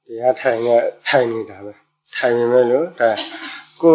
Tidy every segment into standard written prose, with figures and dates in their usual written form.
တရားထိုင်နေတာပဲထိုင်နေမယ်လို့ဒါကို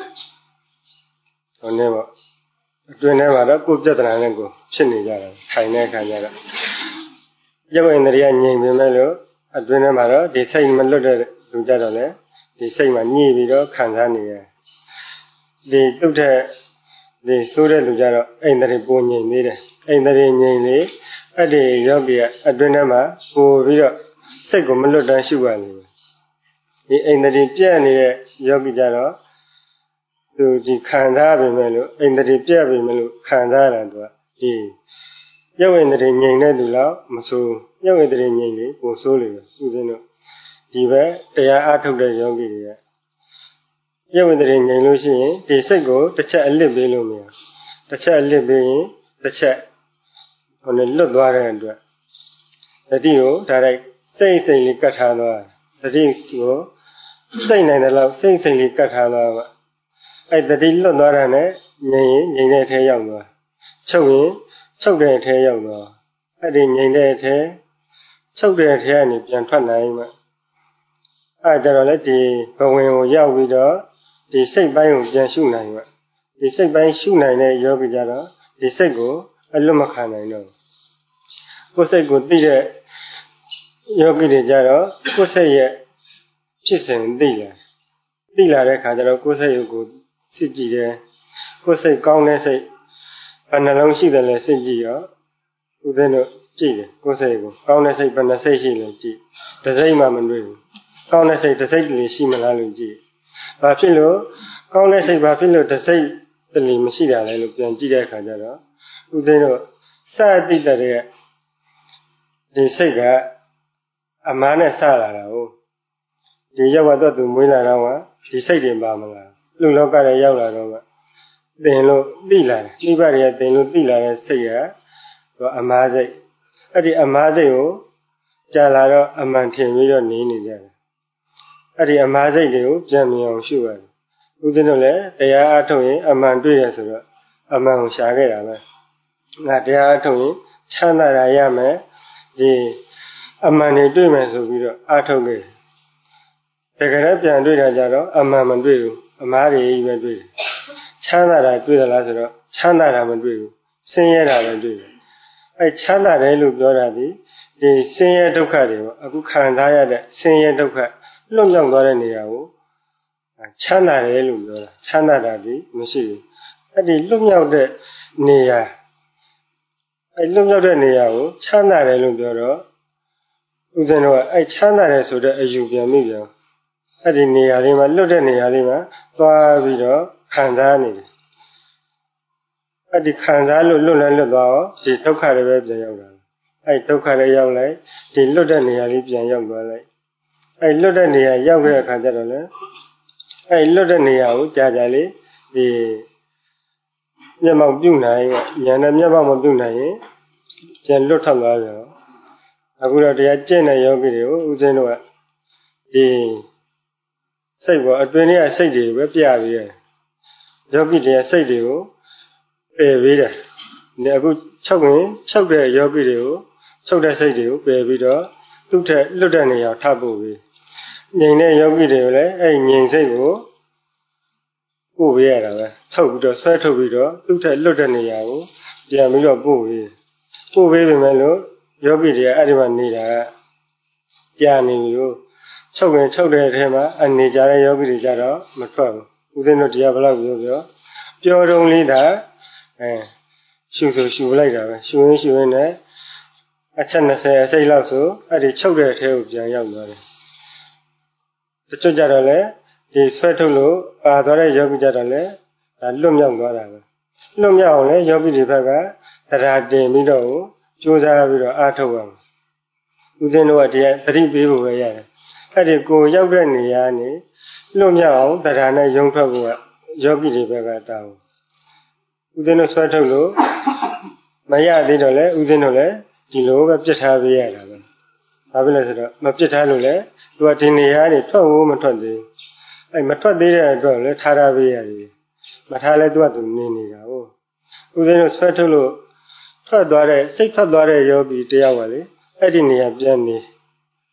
ဟိုနေပေါ့အတွင်းထဲမှာတော့ကိုပြဿနာနဲ့ကိုဖြစ်နေကြတာထိုင်တဲ့အခါကျတော့ရုပ်ဝင်တွေကငြိမ်ပေမဲ့လို့အတွင်းထဲမှာတော့ဒီစိတ်မလွတ်တဲ့လူကြတော့လေဒီစိတ်မှာညှိပြီးတော့ခံစားနေရဒီတုတ်တဲ့ဒီဆိုးတဲ့လူကြတော့အိမ်တွေပုံငြိမ်နေတယ်အိမ်တွေငြိမ်နေအဲ့ဒီယောဂီကအတွင်းထဲမှာပို့ပြီးတော့စိတ်ကိုမလွတ်တမ်းရှုရနေတယ်ဒီအိမ်တွေပြည့်နေတဲ့ယောဂီကြတော့သူဒီခံစားပေမဲ့လို့အိမ်တွေပြည့်ပေမဲ့လို့ခံစားရတာသူကဒီရုပ်ဝင်တွေငြိမ်တဲ့သူလောက်မဆိုးရုပ်ဝင်တွေငြိမ်လေပိုဆိုးလေပဲဥစဉ်တို့ဒီပဲတရားအားထုတ်တဲ့ယောဂီတွေကရုပ်ဝင်တွေငြိမ်လို့ရှိရင်ဒီစိတ်ကိုတစ်ချက်အလစ်ပေးလို့မရတစ်ချက်အလစ်ပေးရင်တစ်ချက်ဟိုနဲ့လွတ်သွားတဲ့အတွက်တတိကိုဒါလိုက်စိတ်လေးကတ်ထားသွားတတိကိုစိတ်နိုင်တဲ့လောက်စိတ်လေးကတ်ထားသွားပါအဲ့တတိလွတ်သွားတာနဲ့ငြိမ်ရင်ငြိမ်တဲ့အထဲရောက်သွားချုပ်ရင်ချုပ်တဲ့အထဲရောက်သွားအဲ့ဒီငြိမ်တဲ့အထဲချုပ်တဲ့အထဲကနေပြန်ထွက်နိုင်မှအဲ့ကြတော့လေဒီဘဝင်ကိုရောက်ပြီးတော့ဒီစိတ်ပိုင်းကိုပြန်ရှုနိုင်မှဒီစိတ်ပိုင်းရှုနိုင်တဲ့ယောဂီကြတော့ဒီစိတ်ကိုအလွတ်မခံနိုင်တော့ကိုယ်စိတ်ကိုသိတဲ့ယောဂီတွေကြတော့ကိုယ်စိတ်ရဲ့ဖြစ်စဉ်သိလာတဲ့ခါကျတော့ကိုယ်စိတ်ကိုစစ်ကြည့်တယ်ကိုယ်စိတ်ကောင်းတဲ့စိတ်ဘယ်နှလုံးရှိတယ်လဲစစ်ကြည့်ရောဦးဇင်းတို့ကြည့်တယ်ကိုယ်စိတ်ကိုကောင်းတဲ့စိတ်ဘယ်နှစိတ်ရှိလဲကြည့်တစ်စိတ်မှမတွေ့ဘူးကောင်းတဲ့စိတ်တစ်စိတ်တည်းရှိမလားလို့ကြည့်ဘာဖြစ်လို့ကောင်းတဲ့စိတ်ဘာဖြစ်လို့တစ်စိတ်တည်းမရှိတာလဲလို့ပြန်ကြည့်တဲ့အခါကျတော့ဦးဇင်းတို့စတိတတဲ့ဒီစိတ်ကအမားနဲ့စလာတာဟုတ်ဒီရောက်တော့သူမွေးလာတော့ဒီစိတ်တွေပါမလားလူလောကရဲ့ရောက်လာတော့သင်လို့သိလာတယ်နိဗ္ဗာန်ရဲ့သင်လို့သိလာတဲ့စိတ်ကအမားစိတ်အဲ့ဒီအမားစိတ်ကိုကြာလာတော့အမှန်ထင်ပြီးတော့နေကြတယ်အဲ့ဒီအမားစိတ်တွေကိုပြန်မြင်အောင်ရှုရတယ်ဦးဇင်းတို့လည်းတရားအားထုတ်ရင်အမှန်တွေ့ရဆိုတော့အမှန်ကိုရှာခဲ့တာပဲငါတရားအားထုတ်ရင်ချမ်းသာရရမယ်ဒီအမှန်တွေတွေ့မယ်ဆိုပြီးတော့အားထုတ်ခဲ့တကယ်တော့ပြန်တွေ့တာကြတော့အမှန်မတွေ့ဘူးအမားတွေကြီးပဲတွေ့တယ်ချမ်းသာတာတွေ့သလားဆိုတော့ချမ်းသာတာမတွေ့ဘူးဆင်းရဲတာပဲတွေ့တယ်အဲချမ်းသာတယ်လို့ပြောတာဒီဆင်းရဲဒုက္ခတွေပေါ့အခုခံစားရတဲ့ဆင်းရဲဒုက္ခလွတ်မြောက်သွားတဲ့နေရာကိုချမ်းသာတယ်လို့ပြောတာချမ်းသာတာဒီမရှိဘူးအဲ့ဒီလွတ်မြောက်တဲ့နေရာအဲ့လွတ်မြောက်တဲ့နေရာကိုချမ်းသာတယ်လို့ပြောတော့ဦးဇင်းတို့ကအဲ့ချမ်းသာတယ်ဆိုတဲ့အယူပြန်မိပြန်အဲ့ဒီနေရာလေးမှာလွတ်တဲ့နေရာလေးမှာသွားပြီးတော့ခံစားနေတယ်အဲ့ဒီခံစားလို့လွတ်လည်းလွတ်သွားတော့ဒီဒုက္ခတွေပဲပြန်ရောက်လာအဲ့ဒုက္ခတွေရောက်လိုက်ဒီလွတ်တဲ့နေရာလေးပြန်ရောက်သွားလိုက်အဲ့လွတ်တဲ့နေရာရောက်တဲ့အခါကျတော့လေအဲ့လွတ်တဲ့နေရာကိုကြာကြာလေးဒီမျက်မှောက်ပြုတ်နိုင်ဉာဏ်နဲ့မျက်မှောက်မပြုတ်နိုင်ရင်ပြန်လွတ်ထွက်သွားရောအခုတော့တရားကျင့်တဲ့ယောဂီတွေကိုဦးဇင်းတို့ကဒီစိတ်ပေါ်အတွင်းထဲကစိတ်တွေပဲပြပြီးရတယ်ယောဂီတွေစိတ်တွေကိုပယ်ပေးတယ်ဒီအခုချုပ်တဲ့ယောဂီတွေကိုချုပ်တဲ့စိတ်တွေကိုပယ်ပြီးတော့သူ့ထက်လွတ်တဲ့နေရာထပ်ဖို့ပြီးငြိမ်တဲ့ယောဂီတွေကိုလည်းအဲ့ငြိမ်စိတ်ကိုပို့ပေးရတာပဲထုတ်ပြီးတော့ဆွဲထုတ်ပြီးတော့သူ့ထက်လွတ်တဲ့နေရာကိုပြန်ပြီးတော့ပို့ပေးပေမဲ့လို့ယောဂီတွေကအဲ့ဒီမှာနေတာကကြာနေပြီလို့ချုပ်တဲ့အထဲမှာအနေကြတဲ့ယောဂီတွေကြတော့မထွက်ဘူးဦးဇင်းတို့တရားဘလောက်ပြောတုံးလေးဒါရှုလိုက်တာပဲရှုရင်းနဲ့အချက်20အစိတ်လောက်ဆိုအဲ့ဒီချုပ်တဲ့အထဲကိုပြန်ရောက်သွားတယ်တချို့ကြတော့လေဒီဆွဲထုတ်လို့ပါသွားတဲ့ယောဂီကြတော့လေဒါလွတ်မြောက်သွားတာပဲလွတ်မြောက်အောင်လေယောဂီတွေဘက်ကတရားတင်ပြီးတော့ကြိုးစားပြီးတော့အားထုတ်အောင်ဦးဇင်းတို့ကတရားသတိပေးဖို့ပဲရတယ်အဲ့ဒီကိုရောက်တဲ့နေရာနေလွတ်မြောက်အောင်တရားနဲ့ယုံထွက်ဖို့ကယောဂီတွေဘက်ကတောင်းဦးဇင်းတို့ဆွဲထုတ်လို့မရသေးတော့လေဦးဇင်းတို့လည်းဒီလိုပဲပြစ်ထားပေးရတာပဲဘာဖြစ်လဲဆိုတော့မပြစ်ထားလို့လေသူကဒီနေရာနေထွက်ဖို့မထွက်သေးအဲ့မထွက်သေးတဲ့အတွက်လည်းထားပေးရတယ်မထားလဲသူကသူနေနေတာဟုတ်ဦးဇင်းတို့ဆွဲထုတ်လို့ထွက်သွားတဲ့စိတ်ထွက်သွားတဲ့ယောဂီတယောက်ပါလေအဲ့ဒီနေရာပြန်နေ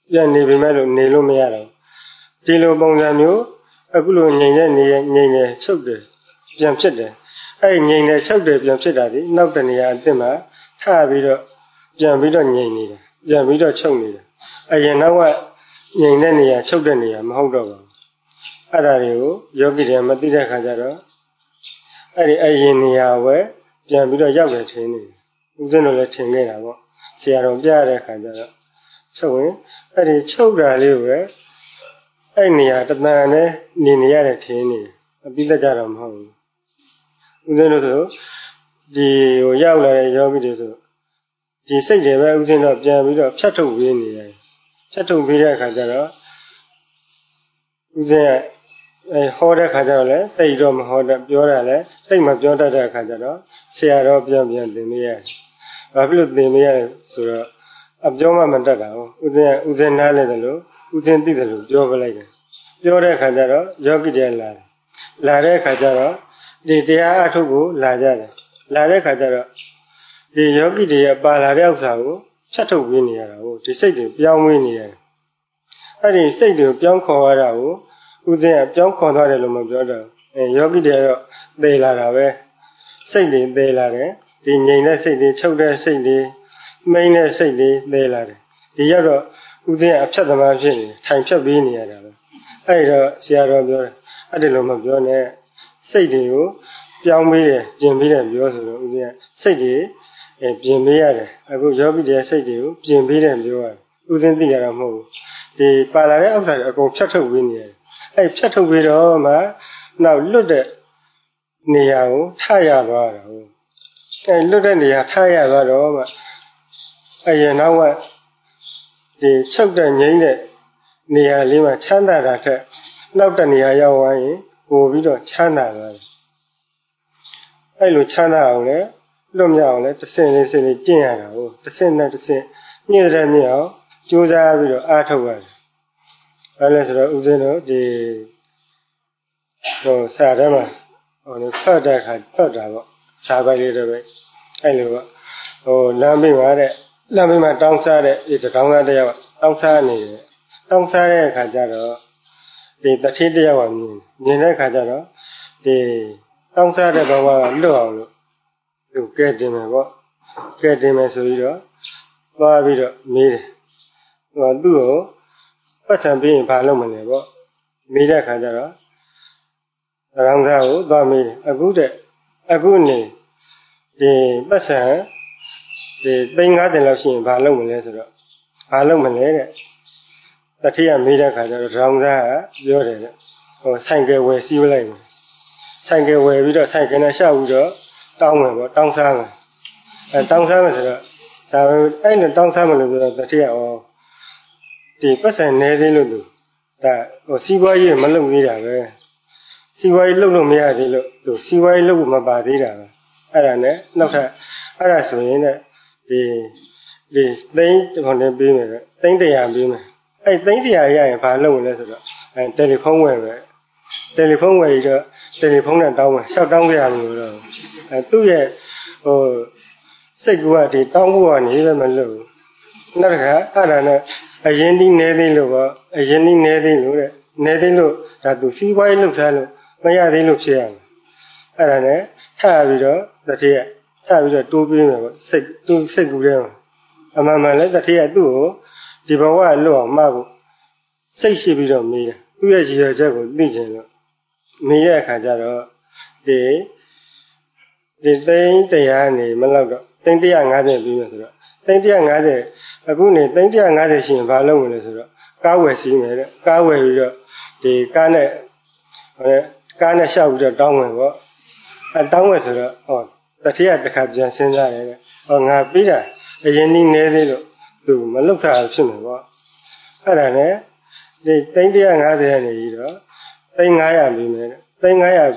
ပြန်နေပေမဲ့လို့နေလို့မရတော့ဒီလိုပုံစံမျိုးအခုလိုငြိမ်တဲ့နေငြိမ်နေချုပ်တယ်ပြန်ဖြစ်တယ်အဲ့ငြိမ်နေချုပ်တယ်ပြန်ဖြစ်တာဒီနောက်တနေရာအစ်စ်မှာထပြီးတော့ပြန်ပြီးတော့ငြိမ်နေတယ်ပြန်ပြီးတော့ချုပ်နေတယ်အရင်တော့ကငြိမ်တဲ့နေရာချုပ်တဲ့နေရာမဟုတ်တော့ပါဘူးအဲ့ဒါတွေကိုယောဂီတွေမသိတဲ့ခါကျတော့အဲ့ဒီအရင်နေရာပဲပြန်ပြီးတော့ရောက်တယ်ထင်နေတယ်ဦးဇင်းတို့လည်းထင်ခဲ့တာပေါ့ဆရာတော်ပြရတဲ့ခါကျတော့ချုပ်ရင်အဲ့ဒီချုပ်တာလေးကိုပဲအဲ့နေရာတဏှာနဲ့နေနေရတဲ့ထင်နေအပိသက်ကြတော့မဟုတ်ဘူးဦးဇင်းတို့ဆိုဒီဟိုရောက်လာတဲ့ယောဂီတွေဆိုဒီစိတ်တွေပဲဦးဇင်းတို့ပြန်ပြီးတော့ဖြတ်ထုတ်ပေးနေတယ်ဖြတ်ထုတ်ပေးတဲ့အခါကျတော့ဦးဇင်းကဟောတဲ့ခါကျတော့လည်းတိတ်တော့မဟောတတ်ပြောတာလည်းတိတ်မပြောတတ်တဲ့အခါကျတော့ဆရာတော်ပြန်သင်ပေးရတယ်ဘာဖြစ်လို့သင်ပေးရလဲဆိုတော့အပြောမှမတတ်တာဟုတ်ဦးဇင်းနားလဲတယ်လို့ဦးဇင်းသိတယ်လို့ပြောပလိုက်တယ်ပြောတဲ့အခါကျတော့ယောဂီတွေလာတဲ့အခါကျတော့ဒီတရားအထုတ်ကိုလာကြတယ်လာတဲ့အခါကျတော့ဒီယောဂီတွေပါလာတဲ့ဥစ္စာကိုဖြတ်ထုတ်ပေးနေရတာဟုတ်ဒီစိတ်တွေပြောင်းပေးနေရတယ်အဲ့ဒီစိတ်တွေကိုပြောင်းခေါ်ရတာကိုဦးဇင်းကပြောင်းခေါ်သွားတယ်လို့မပြောတော့ယောဂီတွေကတော့သေလာတာပဲစိတ်တွေသေလာတယ်ဒီငြိမ်တဲ့စိတ်တွေချုပ်တဲ့စိတ်တွေမိန်တဲ့စိတ်တွေသေလာတယ်ဒီရောက်တော့ဦးဇင်းကအဖြတ်သမားဖြစ်နေထိုင်ဖြတ်ပေးနေရတာပဲအဲ့တော့ဆရာတော်ပြောတယ်အဲ့ဒီလိုမပြောနဲ့စိတ်တွေကိုပြောင်းပေးတယ်ပြင်ပေးတယ်ပြောဆိုတော့ဦးဇင်းကစိတ်တွေပြင်ပေးရတယ်အခုယောဂီတွေစိတ်တွေကိုပြင်ပေးတယ်ပြောရတယ်ဦးဇင်းသိရတာမဟုတ်ဘူးဒီပါလာတဲ့ဥစ္စာတွေအကုန်ဖြတ်ထုတ်ပေးနေရတယ်အဲ့ဖြတ်ထုတ်ပေးတော့မှနောက်လွတ်တဲ့နေရာကိုထားရသွားတာဟုတ်အဲ့လွတ်တဲ့နေရာထားရသွားတော့မှအရင်တော့ကဒီချုပ်တဲ့ငြိမ့်တဲ့နေရာလေးမှာချမ်းသာတာထက်နောက်တဲ့နေရာရောက်သွားရင်ပို့ပြီးတော့ချမ်းသာသွားတယ်အဲ့လိုချမ်းသာအောင်လဲလွတ်မြောက်အောင်လဲတစ်ဆင့်လေးစလေးကျင့်ရတာဟုတ်တစ်ဆင့်နဲ့တစ်ဆင့်ညှိတဲ့မြင့်အောင်ကြိုးစားပြီးတော့အားထုတ်ရတယ်အဲ့လဲဆိုတော့ဦးဇင်းတို့ဒီဟိုစာထဲမှာဟိုဖတ်တဲ့အခါဖတ်တာပေါ့စာပိုက်လေးတွေပဲအဲ့လိုပေါ့ဟိုလမ်းဘေးမှာတောင်းစားတဲ့ဒီတကောင်းသားတယောက်တောင်းစားနေတယ်တောင်းစားတဲ့အခါကျတော့ဒီတတိတယောက်ကမြင်တဲ့အခါကျတော့ဒီတောင်းစားတဲ့ဘဝကလွတ်အောင်လို့သူကဲတင်မယ်ပေါ့ကဲတင်မယ်ဆိုပြီးတော့သွားပြီးတော့မေးတယ်ဟိုသူ့ကိုပတ်စံပြီးရင်ဘာလုပ်မလဲပေါ့မေးတဲ့အခါကျတော့တကောင်းသားကိုသွားမေးတယ်အခုနေဒီပတ်စံဒီ350လောက်ရှိရင်ဘာလုပ်မလဲဆိုတော့ဘာလုပ်မလဲတဲ့တတိယမေးတဲ့ခါကျတော့ရောင်သားကပြောတယ်တဲ့ဟိုဆိုင်ကယ်ဝယ်စီးလိုက်မယ်ဆိုင်ကယ်ဝယ်ပြီးတော့ဆိုင်ကယ်နဲ့ရှောက်ပြီးတော့တောင်းမယ်ပေါ့တောင်းစားမယ်တောင်းစားမယ်ဆိုတော့ဒါအဲ့နဲ့တောင်းစားမယ်လို့ပြောတော့တတိယဒီပတ်စံနေသေးလို့သူဒါဟိုစီးပွားရေးမလုပ်သေးတာပဲစီးပွားရေးလုပ်လို့မရသေးလို့သူစီးပွားရေးလုပ်ဖို့မပါသေးတာပဲအဲ့ဒါနဲ့နောက်ထပ်အဲ့ဒါဆိုရင်လည်းဒီသိန်းဟိုနဲ့ပေးမယ်သိန်း100ပေးမယ်အဲ့သိန်း100ရရင်ဘာလုပ်မလဲဆိုတော့တယ်လီဖုန်းဝယ်ပဲတယ်လီဖုန်းဝယ်ပြီးတော့တယ်လီဖုန်းနဲ့တောင်းမယ်ရှောက်တောင်းကြရလို့တော့သူ့ရဲ့ဟိုစိတ်ကူကဒီတောင်းဖို့ကနေလည်းမလုပ်ဘူးနောက်တစ်ခါအဲ့ဒါနဲ့အရင်ဒီနေသေးလို့ပေါ့အရင်ဒီနေသေးလို့တဲ့နေသေးလို့ဒါသူစီးပွားရေးလုပ်စားလို့မရသေးလို့ဖြစ်ရမယ်အဲ့ဒါနဲ့ထပ်ပြီးတော့တတိယထပ်ပြီးတော့တိုးပေးမယ်ပေါ့သူ့စိတ်ကူထဲမှာအမှန်မှန်လည်းတတိယသူ့ကိုဒီဘဝလွတ်အောင်မှဖို့စိတ်ရှိပြီးတော့မေးတယ်သူ့ရဲ့ရည်ရွယ်ချက်ကိုသိချင်လို့မေးတဲ့အခါကျတော့ဒီသိန်း100နေမလောက်တော့သိန်း150ပြီးမယ်ဆိုတော့သိန်း150အခုနေသိန်း150ရှိရင်ဘာလုပ်မလဲဆိုတော့ကားဝယ်စီးမယ်တဲ့ကားဝယ်ပြီးတော့ဒီကားနဲ့ရှောက်ပြီးတော့တောင်းမယ်ပေါ့တောင်းမယ်ဆိုတော့တတိယတစ်ခါပြန်စဉ်းစားတယ်တဲ့ငါပြီးတာအရင်နီးနေသေးလို့သူမလောက်တာဖြစ်မယ်ပေါ့အဲ့ဒါနဲ့ဒီသိန်း150ကနေပြီးတော့သိန်း900ပြီးမယ်တဲ့သိန်း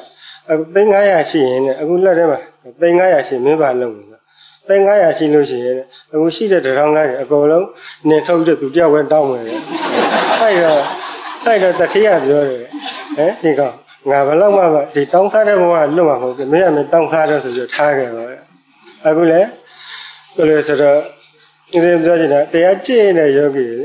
900ရှိရင်အခုလက်ထဲမှာသိန်း900ရှိမင်းပါလုံးလို့သိန်း900ရှိလို့ရှိရင်အခုရှိတဲ့တစ်ထောင်ကားတွေအကုန်လုံးနေထုတ်တဲ့သူတယောက်ပဲတောင်းမယ်တဲ့အဲ့တော့တတိယပြောတယ်ဒီကောင်ငါဘယ်လောက်မှဒီတောင်းစားတဲ့ဘဝလွတ်မှာမဟုတ်ဘူးမင်းကမတောင်းစားတော့ဆိုပြီးထားခဲ့ပါအခုလေဆိုတော့ဒီပြောချင်တာတရားကျင့်တဲ့ယောဂီတွေ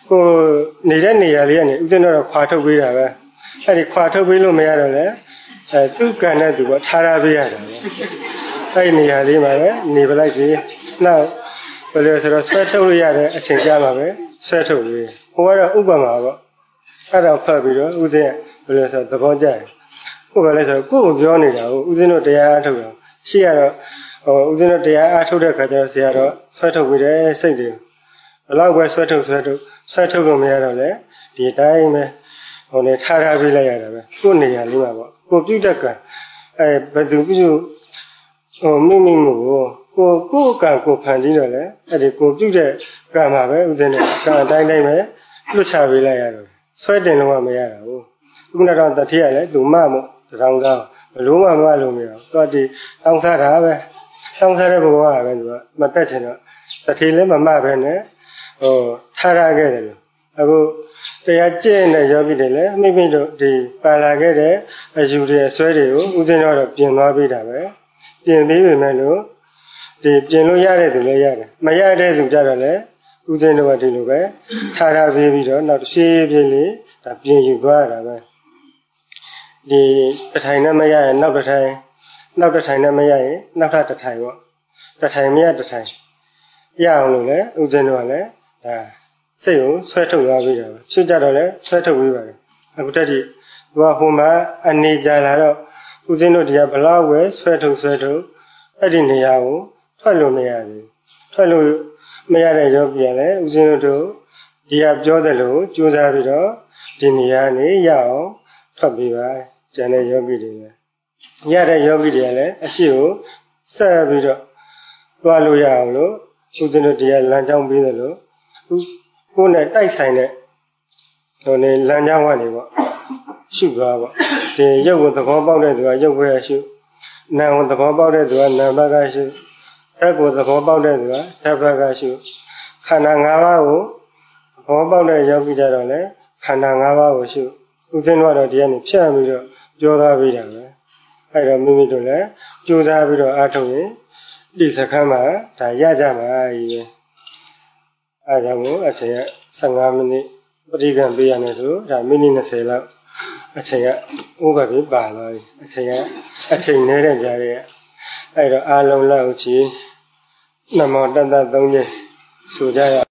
နေတဲ့နေရာလေးကနေဦးဇင်းတို့ခွာထုတ်ပေးတာပဲအဲ့ဒီခွာထုတ်ပေးလို့မရတော့လေသူ့ကံနဲ့သူကထားရပေးရတယ်အဲ့ဒီနေရာလေးမှာပဲနေပလိုက်ကြီးနောက်ဘယ်လိုဆိုတော့ဆွဲထုတ်လို့ရတဲ့အချိန်ကြာမှာပဲဆွဲထုတ်ပေးဟိုကတော့ဥပမာပေါ့အဲ့တော့ဖတ်ပြီးတော့ဦးဇင်းဘယ်လိုဆိုသဘောကျတယ်ကိုယ်ကလည်းဆိုကိုယ်ကိုပြောနေတာကိုဦးဇင်းတို့တရားအားထုတ်တယ်ရှိရတော့ဦးဇင်းတို့တရားအားထုတ်တဲ့ခါကျတော့ဆရာတော်ဆွဲထုတ်ပေးတယ်စိတ်တွေဘလောက်ပဲဆွဲထုတ်လို့မရတော့လေဒီတိုင်းပဲနေထားထားပေးလိုက်ရတာပဲကိုယ်နေရာလေးပါပေါ့ကိုပြုတ်တက်ကဘယ်သူပြုမိမိမှုကိုကံကိုဖန်ပြီးတော့လေအဲ့ဒီကိုပြုတ်တဲ့ကံမှာပဲဦးဇင်းတို့ကံအတိုင်းတိုင်းပဲလွတ်ချပေးလိုက်ရတော့ဆွဲတင်လို့မရတာဘူးခုနကတော့တတိယလည်းသူမမို့တောင်းစားဘလို့မှမလို့မရဘူးတော့ဒီတောင်းစားတာပဲတောင်းစားတဲ့ဘဝကပဲသူကမတက်ချင်တော့တတိလည်းမမပဲနဲ့ထားရခဲ့တယ်လို့အခုတရားကျင့်တဲ့ယောဂီတွေလည်းမိမိတို့ဒီပါလာခဲ့တဲ့အယူတွေအစွဲတွေကိုဦးဇင်းတော်တော့ပြင်သွားပေးတာပဲပြင်ပြီးပြီမဲ့လို့ဒီပြင်လို့ရတဲ့သူလည်းရတယ်မရတဲ့သူကြတော့လည်းဦးဇင်းတော်ကဒီလိုပဲထားထားပေးပြီးတော့နောက်တစ်ဖြည်းဖြည်းလေးဒါပြင်ယူသွားရတာပဲဒီတစ်ထိုင်နဲ့မရရင်နောက်တစ်ထိုင်နဲ့မရရင်နောက်ထပ်တစ်ထိုင်ပေါ့တစ်ထိုင်မရတစ်ထိုင်ရအောင်လို့လည်းဦးဇင်းတော်ကလည်းဒါစိတ်ကိုဆွဲထုတ်သွားပြီးတော့ဖြစ်ကြတော့လည်းဆွဲထုတ်ပြီးပါတယ်အခုတည်းကသူကဟိုမှာအနေကြလာတော့ဦးဇင်းတို့တရားဘလောက်ပဲဆွဲထုတ်အဲ့ဒီနေရာကိုထွက်လို့မရဘူးထွက်လို့မရတဲ့ယောဂီကလည်းဦးဇင်းတို့ဒီကပြောတယ်လို့ကြိုးစားပြီးတော့ဒီနေရာနေရအောင်ထွက်ပြီးပါကျန်တဲ့ယောဂီတွေလည်းရတဲ့ယောဂီတွေကလည်းအရှိကိုဆက်ပြီးတော့သွားလို့ရအောင်လို့ဦးဇင်းတို့တရားလမ်းကြောင်းပြီးတယ်လို့ကိုယ်နဲ့တိုက်ဆိုင်တဲ့နေလမ်းကြောင်းကနေပေါ့ရှုသွားပေါ့ဒီရုပ်ကိုသဘောပေါက်တဲ့သူကရုပ်ပဲရှုနာမ်ကိုသဘောပေါက်တဲ့သူကနာမ်ဘက်ကရှုဓာတ်ကိုသဘောပေါက်တဲ့သူကဓာတ်ဘက်ကရှုခန္ဓာ၅ပါးကိုသဘောပေါက်တဲ့ယောဂီကြတော့လေခန္ဓာ၅ပါးကိုရှုဦးဇင်းတို့ကတော့ဒီကနေဖြတ်ပြီးတော့ပြောသားပြီးတာပဲအဲ့တော့မိမိတို့လည်းကြိုးစားပြီးတော့အားထုတ်ရင်ဒီစခန်းမှာဒါရကြမှာကြီးပဲအားကြောင့်မို့အချိန်က15မိနစ်ပရိက္ခပေးရတယ်ဆိုဒါမိနစ်20လောက်အချိန်ကဥပ္ပပိပါသွားပြီအချိန်နေတဲ့ကြားရဲ့အဲ့တော့အားလုံးလောက်ချီနမောတတ္တ3ချက်ဆိုကြရ